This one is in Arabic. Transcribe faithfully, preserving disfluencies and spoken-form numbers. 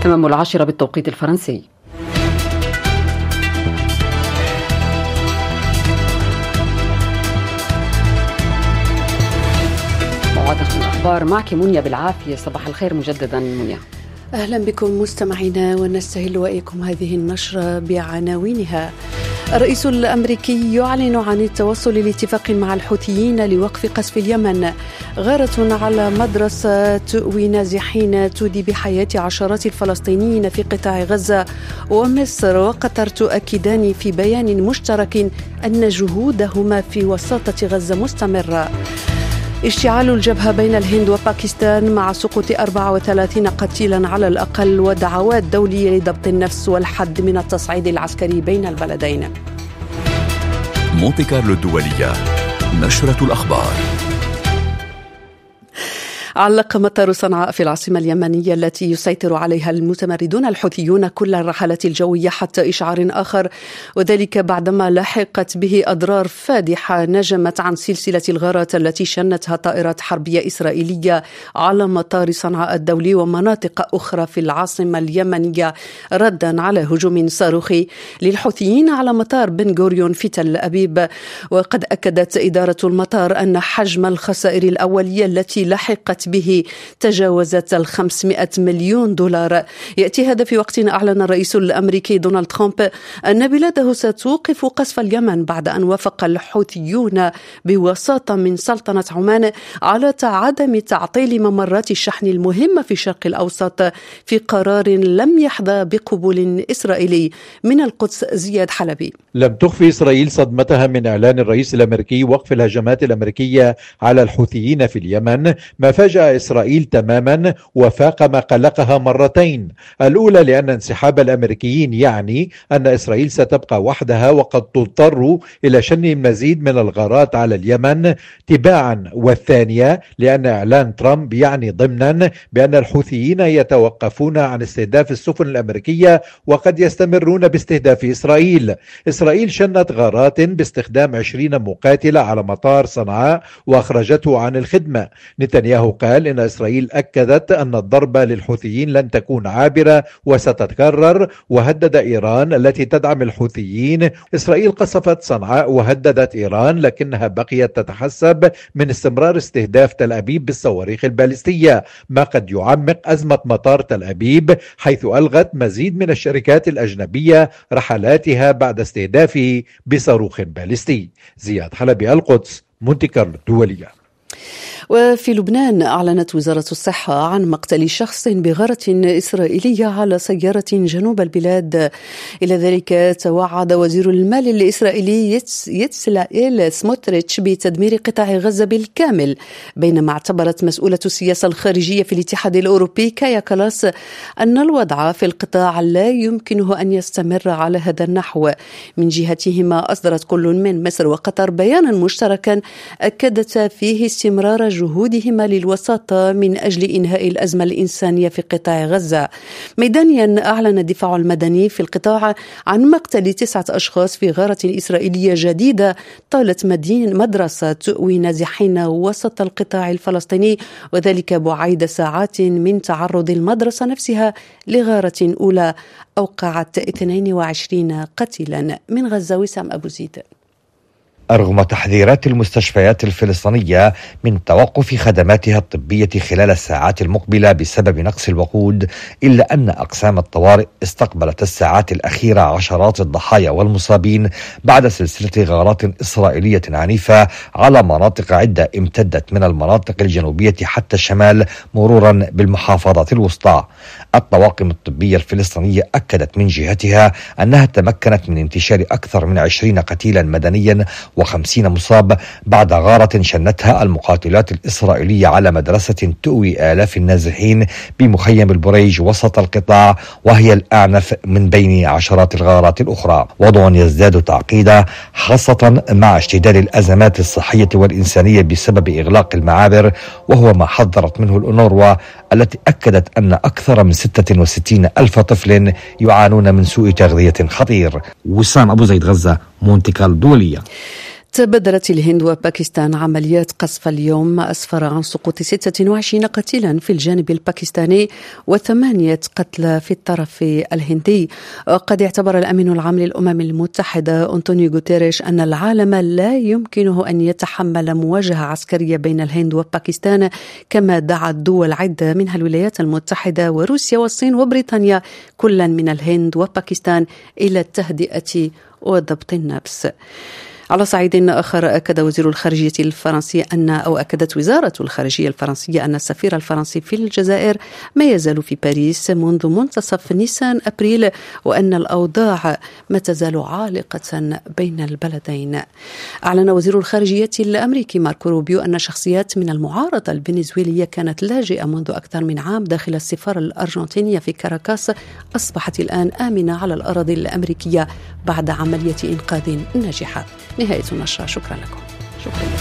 تمام العاشرة بالتوقيت الفرنسي. موعد الأخبار معك منيا بالعافية. صباح الخير مجددا منيا. أهلا بكم مستمعينا، ونستهل وإياكم هذه النشرة بعناوينها. الرئيس الأمريكي يعلن عن التوصل لاتفاق مع الحوثيين لوقف قصف اليمن. غارة على مدرسة تؤوي نازحين تودي بحياة عشرات الفلسطينيين في قطاع غزة. ومصر وقطر تؤكدان في بيان مشترك أن جهودهما في وساطة غزة مستمرة. اشتعال الجبهة بين الهند وباكستان مع سقوط أربعة وثلاثين قتيلا على الأقل، ودعوات دولية لضبط النفس والحد من التصعيد العسكري بين البلدين. مونتي كارلو الدولية، نشرة الأخبار. علق مطار صنعاء في العاصمة اليمنية التي يسيطر عليها المتمردون الحوثيون كل الرحلات الجوية حتى إشعار آخر، وذلك بعدما لحقت به أضرار فادحة نجمت عن سلسلة الغارات التي شنتها طائرات حربية إسرائيلية على مطار صنعاء الدولي ومناطق أخرى في العاصمة اليمنية، ردا على هجوم صاروخي للحوثيين على مطار بن غوريون في تل أبيب. وقد أكدت إدارة المطار أن حجم الخسائر الأولية التي لحقت به تجاوزت الخمسمائة مليون دولار. يأتي هذا في وقت أعلن الرئيس الأمريكي دونالد ترامب أن بلاده ستوقف قصف اليمن بعد أن وافق الحوثيون بوساطة من سلطنة عمان على عدم تعطيل ممرات الشحن المهمة في الشرق الأوسط في قرار لم يحظى بقبول إسرائيلي. من القدس زياد حلبي. لم تخفي إسرائيل صدمتها من إعلان الرئيس الأمريكي وقف الهجمات الأمريكية على الحوثيين في اليمن، ما فاجأ إسرائيل تماما وفاق ما قلقها مرتين. الأولى لأن انسحاب الأمريكيين يعني أن إسرائيل ستبقى وحدها وقد تضطر إلى شن المزيد من الغارات على اليمن تباعا، والثانية لأن إعلان ترامب يعني ضمنا بأن الحوثيين يتوقفون عن استهداف السفن الأمريكية وقد يستمرون باستهداف إسرائيل. إسرائيل شنت غارات باستخدام عشرين مقاتلة على مطار صنعاء وأخرجته عن الخدمة. نتنياهو قال إن إسرائيل أكدت أن الضربة للحوثيين لن تكون عابرة وستتكرر، وهدد إيران التي تدعم الحوثيين. إسرائيل قصفت صنعاء وهددت إيران، لكنها بقيت تتحسب من استمرار استهداف تل أبيب بالصواريخ البالستية، ما قد يعمق أزمة مطار تل أبيب، حيث ألغت مزيد من الشركات الأجنبية رحلاتها بعد استهدافه بصاروخ بالستي. زياد حلبي، القدس، مونتي كارلو الدولية. وفي لبنان أعلنت وزارة الصحة عن مقتل شخص بغارة إسرائيلية على سيارة جنوب البلاد. إلى ذلك توعد وزير المال الإسرائيلي يتسلائيل سموتريتش بتدمير قطاع غزة بالكامل، بينما اعتبرت مسؤولة السياسة الخارجية في الاتحاد الأوروبي كايا كلاس أن الوضع في القطاع لا يمكنه أن يستمر على هذا النحو. من جهتهما أصدرت كل من مصر وقطر بيانا مشتركا أكدت فيه استمرار جهودهما للوساطة من أجل إنهاء الأزمة الإنسانية في قطاع غزة. ميدانيا أعلن الدفاع المدني في القطاع عن مقتل تسعة أشخاص في غارة إسرائيلية جديدة طالت مدرسة تؤوي نازحين وسط القطاع الفلسطيني، وذلك بعيد ساعات من تعرض المدرسة نفسها لغارة أولى أوقعت اثنين وعشرين قتيلا. من غزة وسام أبو زيد. رغم تحذيرات المستشفيات الفلسطينية من توقف خدماتها الطبية خلال الساعات المقبلة بسبب نقص الوقود، إلا أن أقسام الطوارئ استقبلت الساعات الأخيرة عشرات الضحايا والمصابين بعد سلسلة غارات إسرائيلية عنيفة على مناطق عدة امتدت من المناطق الجنوبية حتى الشمال مرورا بالمحافظات الوسطى. الطواقم الطبية الفلسطينية أكدت من جهتها أنها تمكنت من انتشار أكثر من عشرين قتيلا مدنيا وخمسين مصاب بعد غارة شنتها المقاتلات الإسرائيلية على مدرسة تؤوي آلاف النازحين بمخيم البريج وسط القطاع، وهي الأعنف من بين عشرات الغارات الأخرى. وضع يزداد تعقيدا خاصة مع اشتداد الأزمات الصحية والإنسانية بسبب إغلاق المعابر، وهو ما حذرت منه الأونروا التي أكدت أن أكثر من ستة وستين ألف طفل يعانون من سوء تغذية خطير. وسام أبو زيد، غزة، مونتي كارلو الدولية. بدرت الهند وباكستان عمليات قصف اليوم أسفر عن سقوط ستة وعشرين قتيلا في الجانب الباكستاني وثمانية قتلى في الطرف الهندي. وقد اعتبر الأمين العام للأمم المتحدة أنطونيو غوتيريش أن العالم لا يمكنه أن يتحمل مواجهة عسكرية بين الهند وباكستان، كما دعا الدول عدة منها الولايات المتحدة وروسيا والصين وبريطانيا كلا من الهند وباكستان إلى التهدئة وضبط النفس. على صعيد آخر، أكد وزير الخارجية الفرنسي أن أو أكدت وزارة الخارجية الفرنسية أن السفير الفرنسي في الجزائر ما يزال في باريس منذ منتصف نيسان أبريل، وأن الأوضاع ما تزال عالقة بين البلدين. أعلن وزير الخارجية الأمريكي ماركو روبيو أن شخصيات من المعارضة الفنزويلية كانت لاجئة منذ أكثر من عام داخل السفارة الأرجنتينية في كاراكاس أصبحت الآن آمنة على الأراضي الأمريكية بعد عملية إنقاذ ناجحة. نهاية النشرة. شكرا لكم. شكرا.